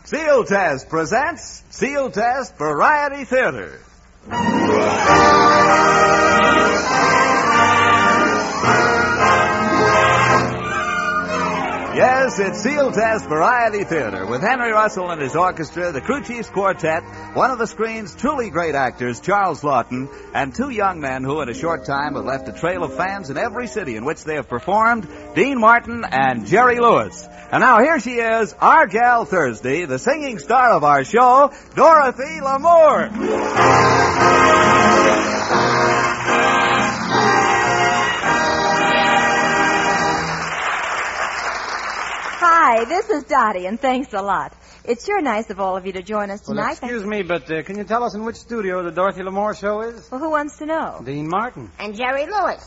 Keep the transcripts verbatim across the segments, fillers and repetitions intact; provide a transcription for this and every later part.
Seal Test presents Seal Test Variety Theater. Yes, it's Seal Test Variety Theater with Henry Russell and his orchestra, the Crew Chiefs Quartet, one of the screen's truly great actors, Charles Lawton, and two young men who in a short time have left a trail of fans in every city in which they have performed, Dean Martin and Jerry Lewis. And now here she is, our gal Thursday, the singing star of our show, Dorothy Lamour. Hi, this is Dottie, and thanks a lot. It's sure nice of all of you to join us tonight. Well, excuse me, but uh, can you tell us in which studio the Dorothy Lamour show is? Well, who wants to know? Dean Martin. And Jerry Lewis.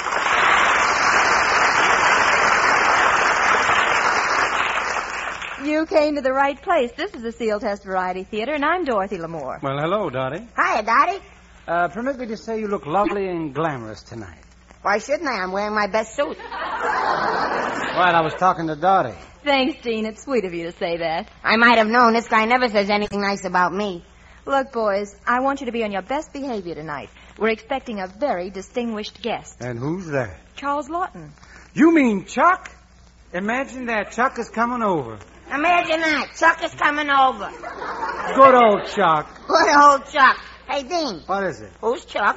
You came to the right place. This is the Seal Test Variety Theater, and I'm Dorothy Lamour. Well, hello, Dottie. Hiya, Dottie. Uh, permit me to say you look lovely and glamorous tonight. Why shouldn't I? I'm wearing my best suit. Right, I was talking to Dottie. Thanks, Dean. It's sweet of you to say that. I might have known. This guy never says anything nice about me. Look, boys, I want you to be on your best behavior tonight. We're expecting a very distinguished guest. And who's that? Charles Lawton. You mean Chuck? Imagine that. Chuck is coming over. Imagine that. Chuck is coming over. Good old Chuck. Good old Chuck. Hey, Dean. What is it? Who's Chuck?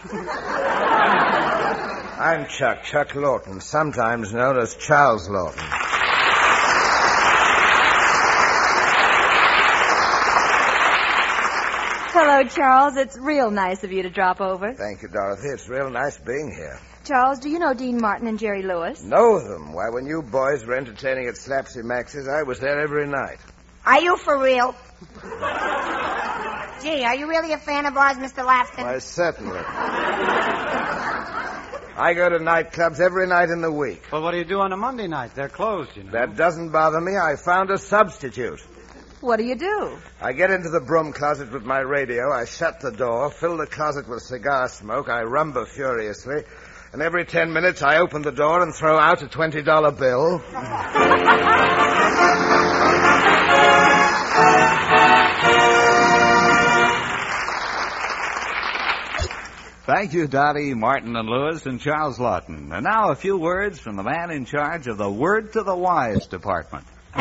I'm Chuck, Chuck Lawton, sometimes known as Charles Lawton. Hello, Charles. It's real nice of you to drop over. Thank you, Dorothy. It's real nice being here. Charles, do you know Dean Martin and Jerry Lewis? Know them? Why, when you boys were entertaining at Slapsy Max's, I was there every night. Are you for real? Gee, are you really a fan of ours, Mister Lafton? Why, certainly. I go to nightclubs every night in the week. Well, what do you do on a Monday night? They're closed, you know. That doesn't bother me. I found a substitute. What do you do? I get into the broom closet with my radio, I shut the door, fill the closet with cigar smoke, I rumble furiously, and every ten minutes I open the door and throw out a twenty dollar bill. Thank you, Dottie, Martin, and Lewis, and Charles Lawton. And now a few words from the man in charge of the Word to the Wise department.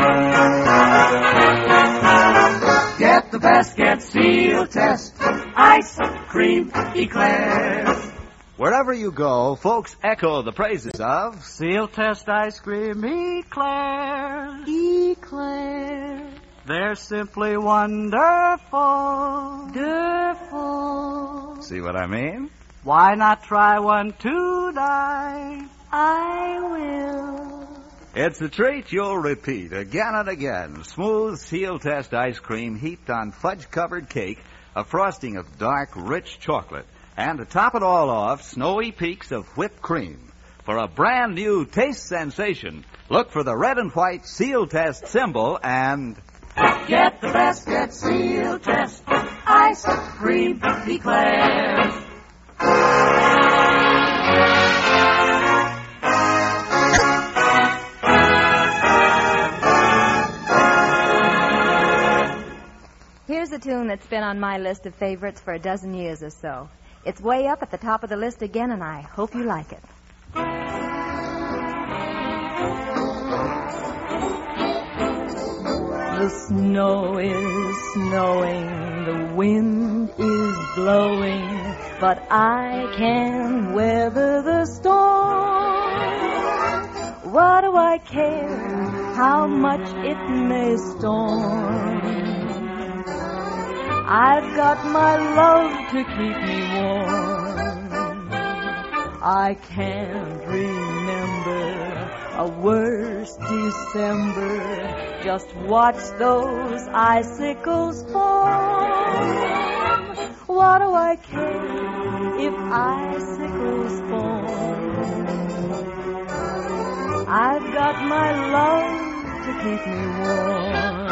Get the best, get Seal Test, ice cream eclairs. Wherever you go, folks echo the praises of Seal Test ice cream eclairs. Eclair. They're simply wonderful. Wonderful. See what I mean? Why not try one tonight? I will. It's a treat you'll repeat again and again. Smooth Seal Test ice cream heaped on fudge-covered cake, a frosting of dark, rich chocolate, and to top it all off, snowy peaks of whipped cream. For a brand new taste sensation, look for the red and white Seal Test symbol and... Get the best, get Seal Test, ice cream eclairs. Here's a tune that's been on my list of favorites for a dozen years or so. It's way up at the top of the list again, and I hope you like it. The snow is snowing, the wind is blowing, but I can weather the storm. What do I care how much it may storm? I've got my love to keep me warm. I can't remember a worse December. Just watch those icicles fall. What do I care if icicles fall? I've got my love to keep me warm.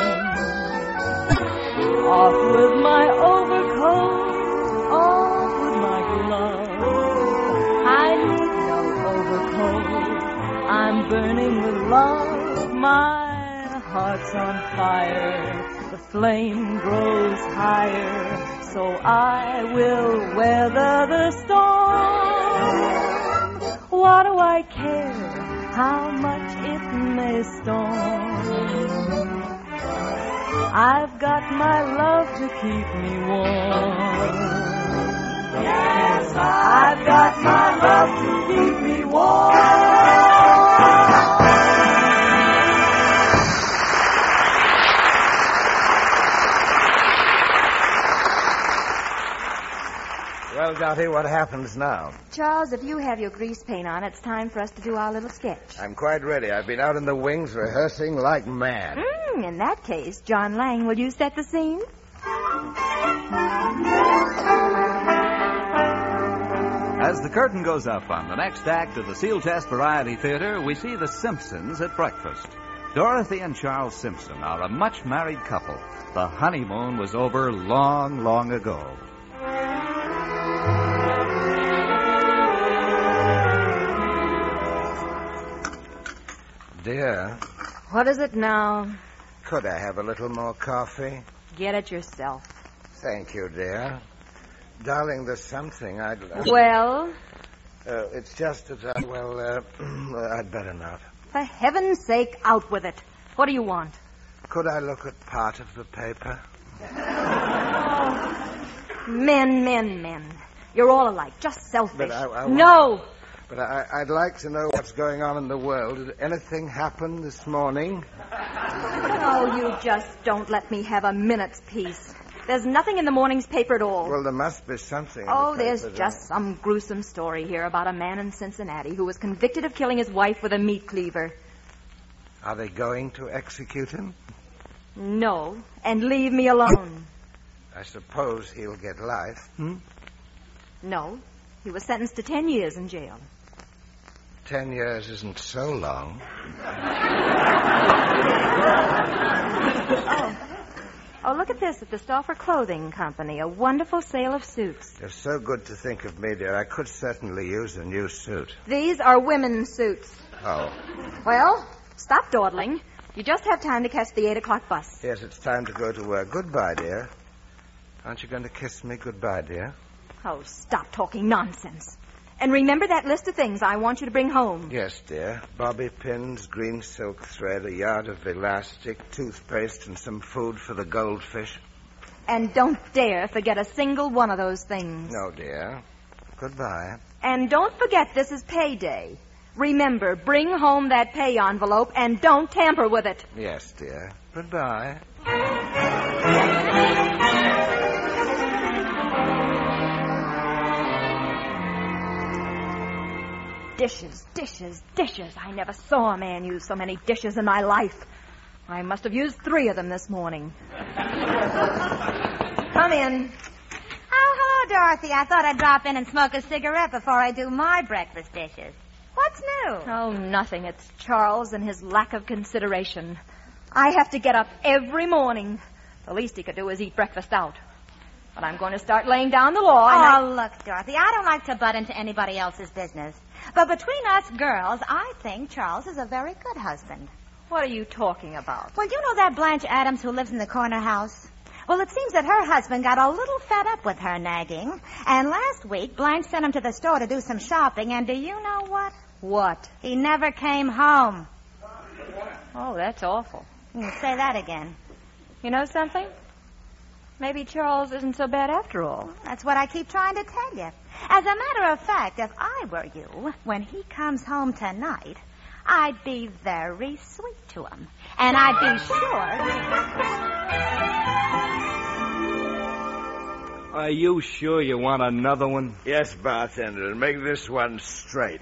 Off with my overcoat, off with my gloves. I need no overcoat. I'm burning with love. My heart heart's on fire, the flame grows higher, so I will weather the storm. What do I care how much it may storm? I've got my love to keep me warm. Yes, I've got my love to keep me warm. Well, Dottie, what happens now? Charles, if you have your grease paint on, it's time for us to do our little sketch. I'm quite ready. I've been out in the wings rehearsing like mad. Mm, in that case, John Lang, will you set the scene? As the curtain goes up on the next act of the Seal Test Variety Theater, we see the Simpsons at breakfast. Dorothy and Charles Simpson are a much-married couple. The honeymoon was over long, long ago. Dear, What is it now? could I have a little more coffee? Get it yourself. Thank you, dear. Darling, there's something I'd... Uh, Well, uh, it's just that, uh, well, uh, I'd better not. for heaven's sake, out with it. What do you want? Could I look at part of the paper? Men, men, men. You're all alike, just selfish. But I- I want- No! But I, I'd like to know what's going on in the world. Did anything happen this morning? Oh, you just don't let me have a minute's peace. There's nothing in the morning's paper at all. Well, there must be something. in Oh, the there's paper, just some gruesome story here about a man in Cincinnati who was convicted of killing his wife with a meat cleaver. Are they going to execute him? No, and leave me alone. I suppose he'll get life. Hmm? No, he was sentenced to ten years in jail. Ten years isn't so long. Oh. Oh, look at this at the Stauffer Clothing Company. A wonderful sale of suits. You're so good to think of me, dear. I could certainly use a new suit. These are women's suits. Oh. Well, stop dawdling. You just have time to catch the eight o'clock bus. Yes, it's time to go to work. Goodbye, dear. Aren't you going to kiss me goodbye, dear? Oh, stop talking nonsense. And remember that list of things I want you to bring home. Yes, dear. Bobby pins, green silk thread, a yard of elastic, toothpaste, and some food for the goldfish. And don't dare forget a single one of those things. No, dear. Goodbye. And don't forget this is payday. Remember, bring home that pay envelope and don't tamper with it. Yes, dear. Goodbye. Dishes, dishes, dishes. I never saw a man use so many dishes in my life. I must have used three of them this morning. Come in. Oh, hello, Dorothy. I thought I'd drop in and smoke a cigarette before I do my breakfast dishes. What's new? Oh, nothing. It's Charles and his lack of consideration. I have to get up every morning. The least he could do is eat breakfast out. But I'm going to start laying down the law. Oh, and I... look, Dorothy, I don't like to butt into anybody else's business. But between us girls, I think Charles is a very good husband. What are you talking about? Well, you know that Blanche Adams who lives in the corner house? Well, it seems that her husband got a little fed up with her nagging. And last week, Blanche sent him to the store to do some shopping. And do you know what? What? He never came home. Oh, that's awful. You say that again. You know something? Maybe Charles isn't so bad after all. That's what I keep trying to tell you. As a matter of fact, if I were you, when he comes home tonight, I'd be very sweet to him. And I'd be sure... Are you sure you want another one? Yes, bartender, and make this one straight.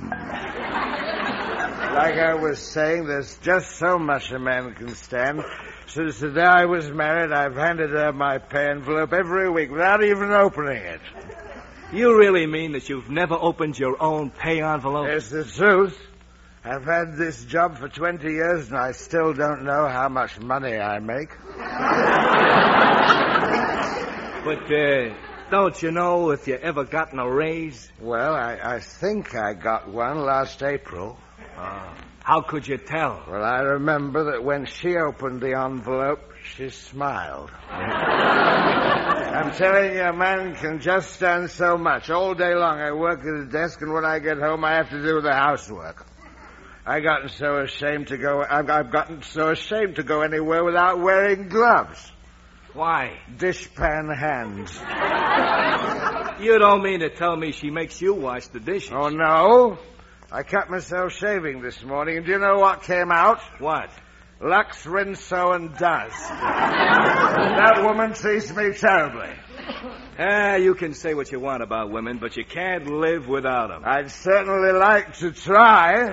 Like I was saying, there's just so much a man can stand. Since the day I was married, I've handed her my pay envelope every week without even opening it. You really mean that you've never opened your own pay envelope? It's the truth. I've had this job for twenty years, and I still don't know how much money I make. But, uh, don't you know if you ever gotten a raise? Well, I, I think I got one last April. Uh, How could you tell? Well, I remember that when she opened the envelope, she smiled. I'm telling you, a man can just stand so much. All day long I work at a desk, and when I get home I have to do the housework. I gotten so ashamed to go. I've, I've gotten so ashamed to go anywhere without wearing gloves. Why? Dishpan hands. You don't mean to tell me she makes you wash the dishes? Oh, no. I cut myself shaving this morning, and do you know what came out? What? Lux, Rinso, and Does. That woman treats me terribly. Ah, you can say what you want about women, but you can't live without them. I'd certainly like to try.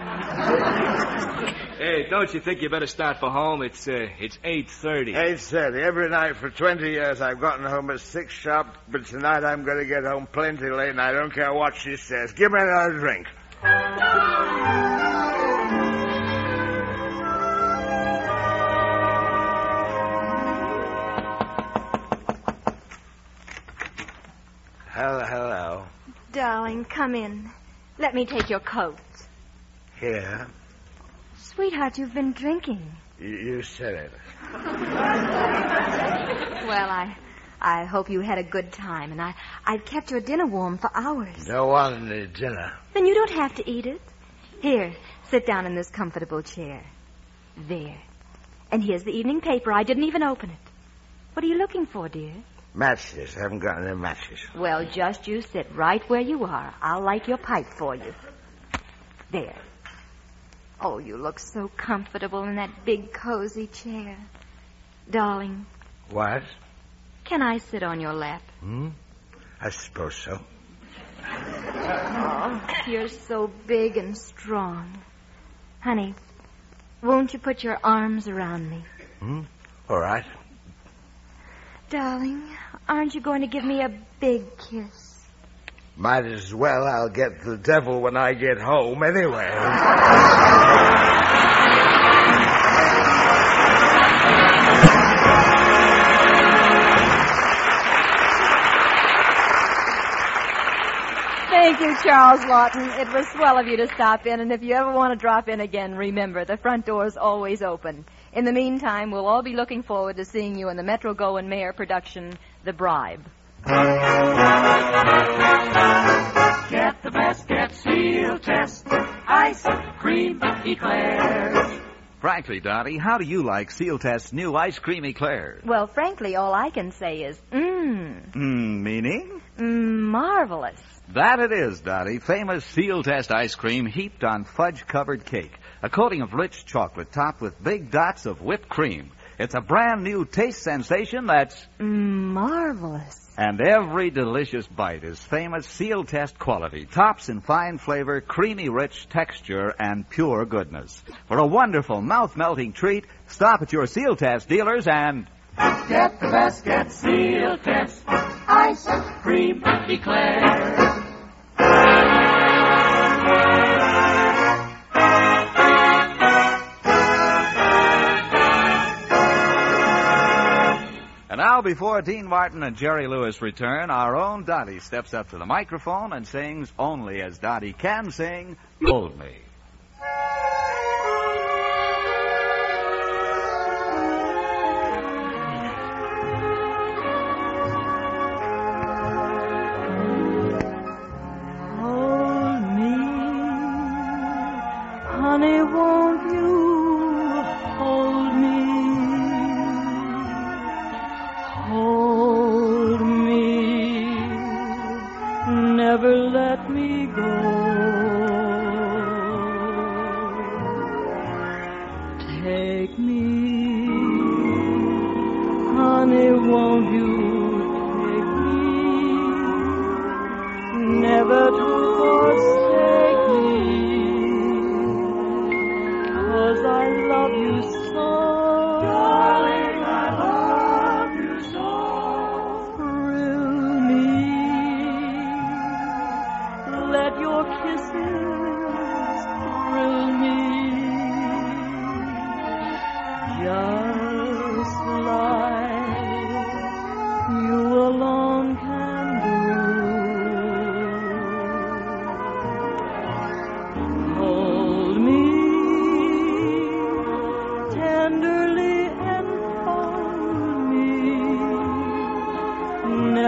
Hey, don't you think you better start for home? It's uh, it's eight thirty. eight thirty. Every night for twenty years I've gotten home at six sharp, but tonight I'm going to get home plenty late, and I don't care what she says. Give me another drink. Hello, hello. Darling, come in. Let me take your coat. Here. Sweetheart, you've been drinking. You, you said it. Well, I I hope you had a good time, and I, I've kept your dinner warm for hours. Don't want any dinner. Then you don't have to eat it. Here, sit down in this comfortable chair. There. And here's the evening paper. I didn't even open it. What are you looking for, dear? Matches. I haven't got any matches. Well, just you sit right where you are. I'll light your pipe for you. There. Oh, you look so comfortable in that big, cozy chair. Darling. What? Can I sit on your lap? Hmm? I suppose so. Oh, you're so big and strong. Honey, won't you put your arms around me? Hmm? All right. Darling, aren't you going to give me a big kiss? Might as well. I'll get the devil when I get home anyway. Thank you, Charles Lawton. It was swell of you to stop in, and if you ever want to drop in again, remember, the front door's always open. In the meantime, we'll all be looking forward to seeing you in the Metro-Goldwyn-Mayer production, The Bribe. Get the best, get Seal Test. Ice cream eclairs. Frankly, Dottie, how do you like Seal Test's new ice cream eclairs? Well, frankly, all I can say is, mmm. Mmm, meaning? Mmm, marvelous. That it is, Dottie. Famous Seal Test ice cream heaped on fudge-covered cake. A coating of rich chocolate topped with big dots of whipped cream. It's a brand new taste sensation that's Mmm, marvelous. And every delicious bite is famous Seal Test quality. Tops in fine flavor, creamy rich texture, and pure goodness. For a wonderful mouth-melting treat, stop at your Seal Test dealers and get the best, get Seal Test. Ice cream eclairs. And now, before Dean Martin and Jerry Lewis return, our own Dottie steps up to the microphone and sings, only as Dottie can sing, Hold Me. Hold me, honey, won't you hold me? Hold me, never let me go. Take me, honey, won't you take me? Never to forsake me, 'cause I love you so. Darling, I love you so. Thrill me, let your kisses thrill me, just like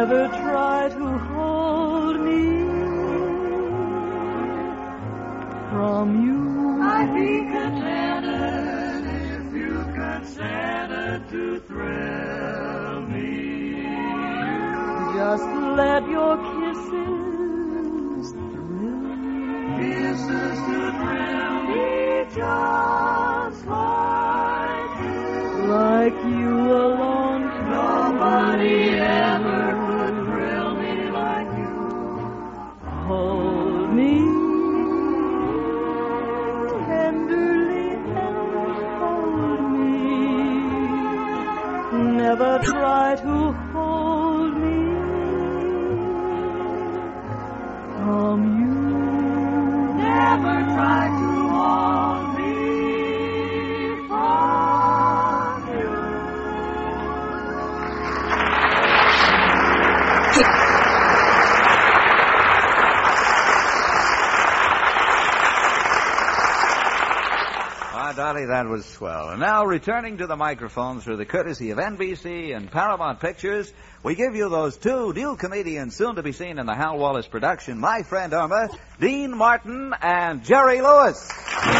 never try to hold me from you. I'd be contented if you consented to thrill me. Just let your kisses thrill me. Kisses to thrill me just like you. Like you alone. Nobody ever could thrill me like you. Hold me tenderly and hold me. Never try to hold me from you. Never try to hold me from you. Ah, Dolly, that was swell. And now, returning to the microphone through the courtesy of N B C and Paramount Pictures, we give you those two new comedians soon to be seen in the Hal Wallace production, My Friend Irma, Dean Martin and Jerry Lewis.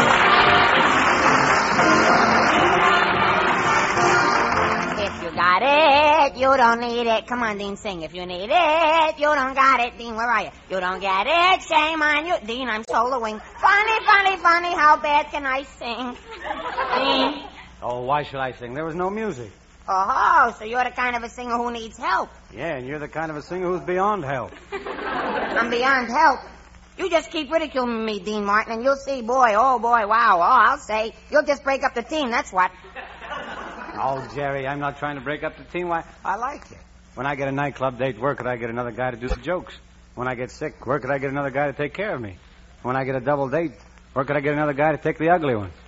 If you got it, you don't need it. Come on, Dean, sing. If you need it, you don't got it. Dean, where are you? You don't get it, shame on you. Dean, I'm soloing. Funny, funny, funny, how bad can I sing? Dean? Oh, why should I sing? There was no music. Oh, so you're the kind of a singer who needs help. Yeah, and you're the kind of a singer who's beyond help. I'm beyond help. You just keep ridiculing me, Dean Martin, and you'll see, boy, oh, boy, wow. Oh, I'll say, you'll just break up the team, that's what. Oh, Jerry, I'm not trying to break up the team. Why, I like it. When I get a nightclub date, where could I get another guy to do the jokes? When I get sick, where could I get another guy to take care of me? When I get a double date, where could I get another guy to take the ugly one?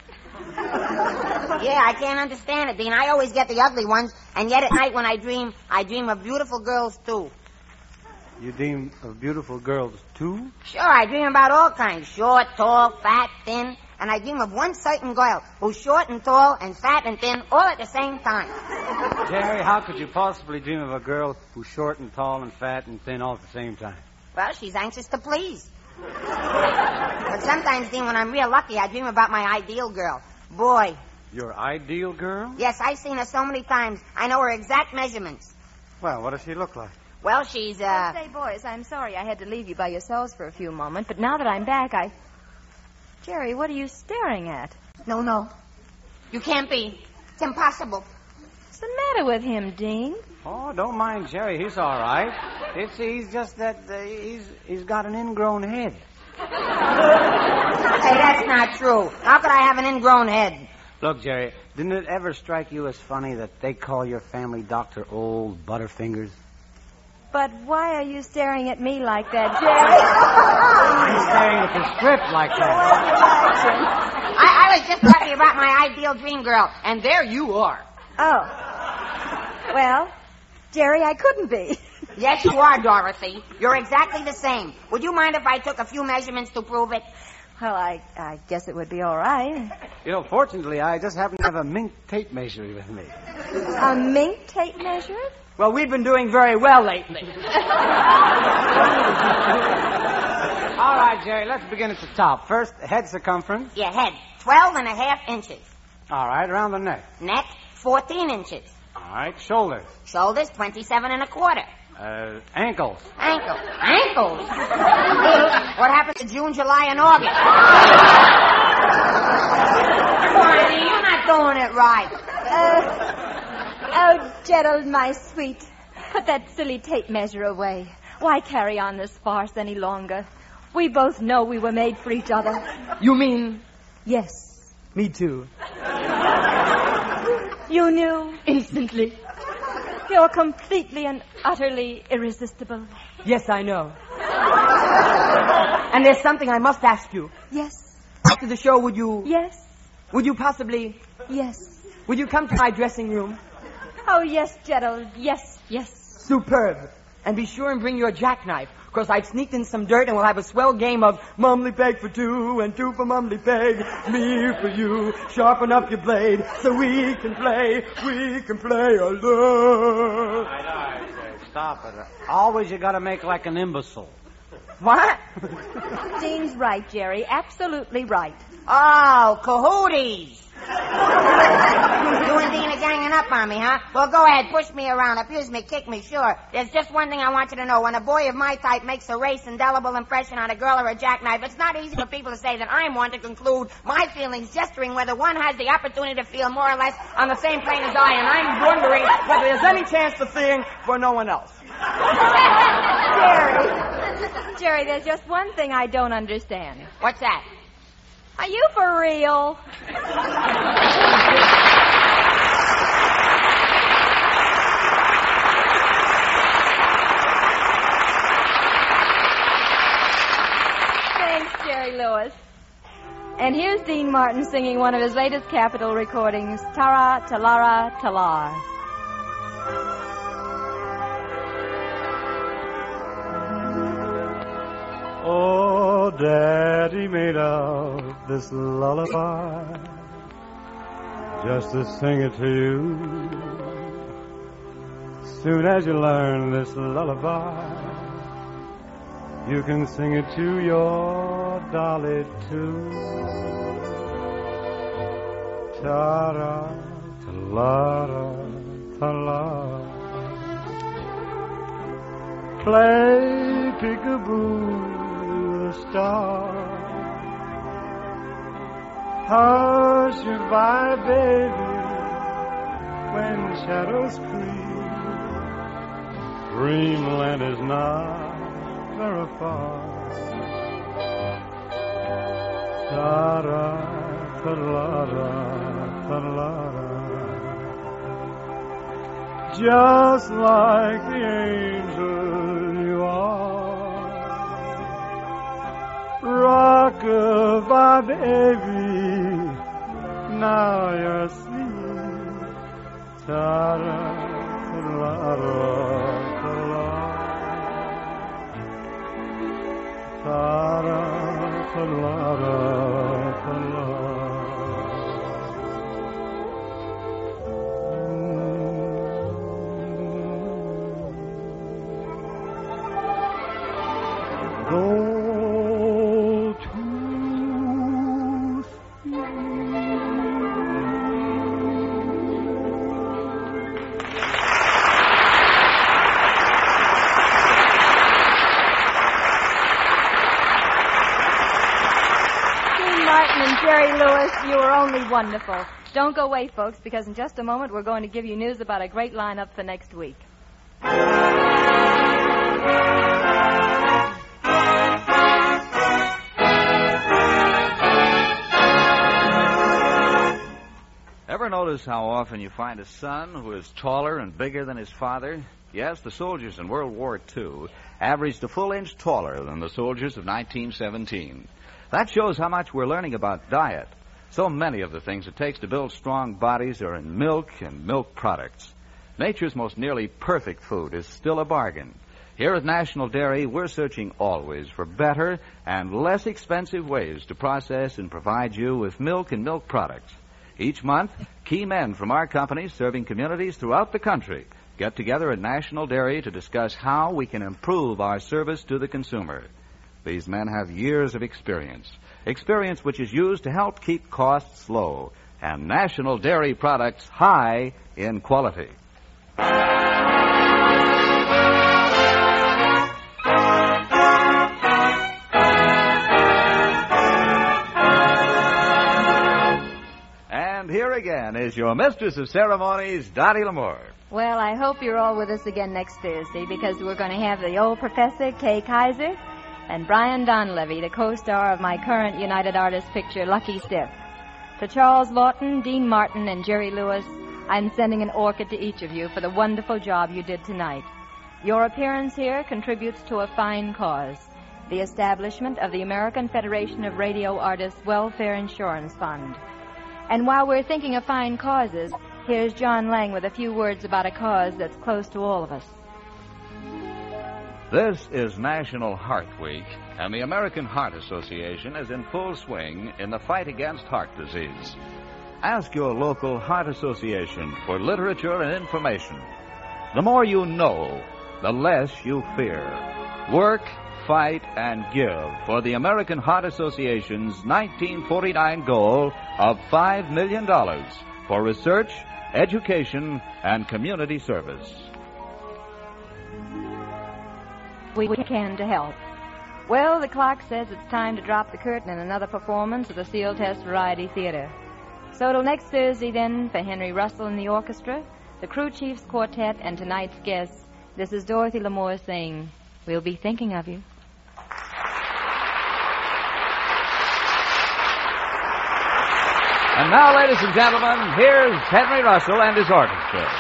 Yeah, I can't understand it, Dean. I always get the ugly ones, and yet at night when I dream, I dream of beautiful girls, too. You dream of beautiful girls, too? Sure, I dream about all kinds. Short, tall, fat, thin. And I dream of one certain girl who's short and tall and fat and thin all at the same time. Jerry, how could you possibly dream of a girl who's short and tall and fat and thin all at the same time? Well, she's anxious to please. But sometimes, Dean, when I'm real lucky, I dream about my ideal girl. Boy. Your ideal girl? Yes, I've seen her so many times. I know her exact measurements. Well, what does she look like? Well, she's, uh... Say, boys, I'm sorry I had to leave you by yourselves for a few moments, but now that I'm back, I... Jerry, what are you staring at? No, no. You can't be. It's impossible. What's the matter with him, Dean? Oh, don't mind Jerry. He's all right. It's he's just that uh, he's he's got an ingrown head. Hey, that's not true. How could I have an ingrown head? Look, Jerry, didn't it ever strike you as funny that they call your family doctor Old Butterfingers? But why are you staring at me like that, Jerry? I'm staring at the script like that. I, I was just talking about my ideal dream girl, and there you are. Oh. Well, Jerry, I couldn't be. Yes, you are, Dorothy. You're exactly the same. Would you mind if I took a few measurements to prove it? Well, I, I guess it would be all right. You know, fortunately, I just happen to have a mink tape measure with me. A mink tape measure? Well, we've been doing very well lately. All right, Jerry, let's begin at the top. First, head circumference. Your head, twelve and a half inches. All right, around the neck. Neck, fourteen inches. All right, shoulders. Shoulders, twenty-seven and a quarter. Uh, ankles. Ankle. Ankles? What happened to June, July, and August? Honey, you're not doing it right. Uh, oh, Gerald, my sweet. Put that silly tape measure away. Why carry on this farce any longer? We both know we were made for each other. You mean? Yes. Me too. You knew? Instantly. You're completely and utterly irresistible. Yes, I know. And there's something I must ask you. Yes. After the show, would you... Yes. Would you possibly... Yes. Would you come to my dressing room? Oh, yes, Gerald. Yes, yes. Superb. And be sure and bring your jackknife, because I've sneaked in some dirt and we'll have a swell game of Mumley Peg for two and two for Mumley Peg, me for you. Sharpen up your blade so we can play, we can play alone. stop it. Always you gotta make like an imbecile. What? Dean's right, Jerry. Absolutely right. Oh, cahooties. You and Dean are ganging up on me, huh? Well, go ahead, push me around, abuse me, kick me, sure. There's just one thing I want you to know. When a boy of my type makes a race indelible impression on a girl or a jackknife, it's not easy for people to say that I'm one to conclude my feelings gesturing whether one has the opportunity to feel more or less on the same plane as I, and I'm wondering Whether there's any chance to sing for no one else. Jerry. Jerry, there's just one thing I don't understand. What's that? Are you for real? Thanks, Jerry Lewis. And here's Dean Martin singing one of his latest Capitol recordings, Tara, Talara, Talar. Oh, Daddy made up this lullaby just to sing it to you. Soon as you learn this lullaby, you can sing it to your dolly too. Ta-ra, ta-la-ra, ta-la. Play peekaboo star. Hush your bye, baby, when shadows creep. Dreamland is not very far. Ta-ra, ta-la-ra, ta-la-ra. Just like the angel you are. Rock-a-bye, baby, now you're asleep. Ta-ra, ta-la-ra, ta-la. Ta-ra, ta-la-ra, ta-la. Go. Jerry Lewis, you were only wonderful. Don't go away, folks, because in just a moment we're going to give you news about a great lineup for next week. Ever notice how often you find a son who is taller and bigger than his father? Yes, the soldiers in World War Two averaged a full inch taller than the soldiers of nineteen seventeen. That shows how much we're learning about diet. So many of the things it takes to build strong bodies are in milk and milk products. Nature's most nearly perfect food is still a bargain. Here at National Dairy, we're searching always for better and less expensive ways to process and provide you with milk and milk products. Each month, key men from our companies serving communities throughout the country get together at National Dairy to discuss how we can improve our service to the consumer. These men have years of experience, experience which is used to help keep costs low and National Dairy products high in quality. And here again is your mistress of ceremonies, Dottie L'Amour. Well, I hope you're all with us again next Thursday, because we're going to have the old Professor Kay Kaiser and Brian Donlevy, the co-star of my current United Artists picture, Lucky Stiff. To Charles Lawton, Dean Martin, and Jerry Lewis, I'm sending an orchid to each of you for the wonderful job you did tonight. Your appearance here contributes to a fine cause, the establishment of the American Federation of Radio Artists Welfare Insurance Fund. And while we're thinking of fine causes, here's John Lang with a few words about a cause that's close to all of us. This is National Heart Week, and the American Heart Association is in full swing in the fight against heart disease. Ask your local heart association for literature and information. The more you know, the less you fear. Work, fight, and give for the American Heart Association's nineteen forty-nine goal of five million dollars for research, education, and community service. We can to help. Well, the clock says it's time to drop the curtain in another performance of the Seal Test Variety Theater. So till next Thursday, then, for Henry Russell and the orchestra, the Crew Chiefs Quartet, and tonight's guests, this is Dorothy Lamour saying, we'll be thinking of you. And now, ladies and gentlemen, here's Henry Russell and his orchestra.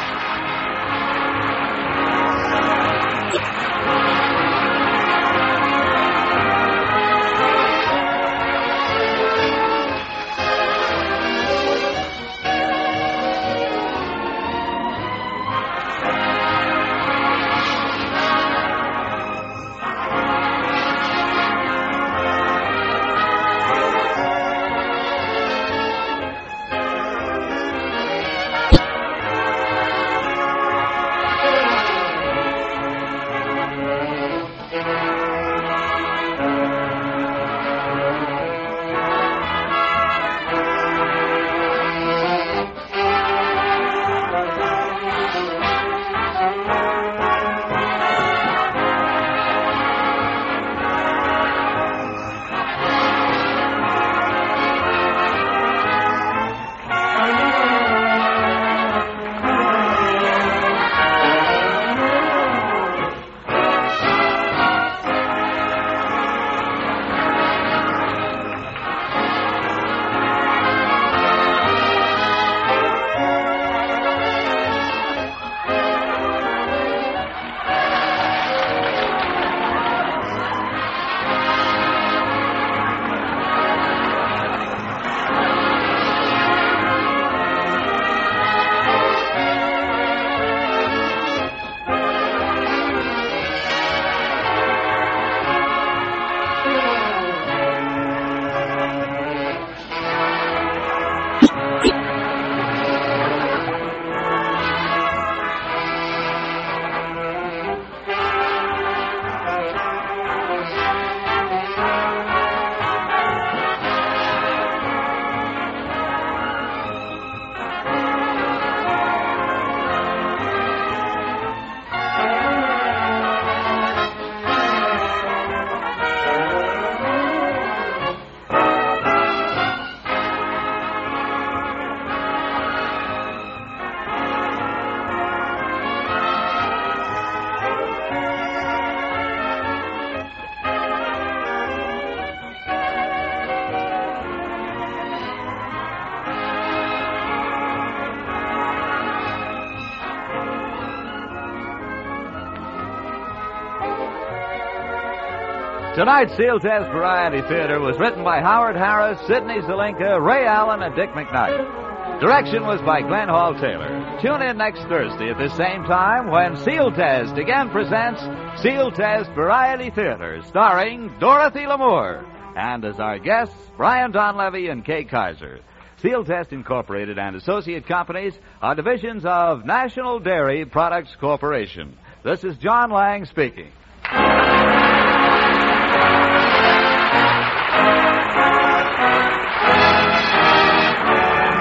Tonight's Seal Test Variety Theater was written by Howard Harris, Sidney Zelinka, Ray Allen, and Dick McKnight. Direction was by Glenn Hall Taylor. Tune in next Thursday at the same time when Seal Test again presents Seal Test Variety Theater, starring Dorothy Lamour. And as our guests, Brian Donlevy and Kay Kaiser. Seal Test Incorporated and associate companies are divisions of National Dairy Products Corporation. This is John Lang speaking.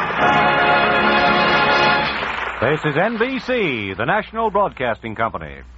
This is N B C, the National Broadcasting Company.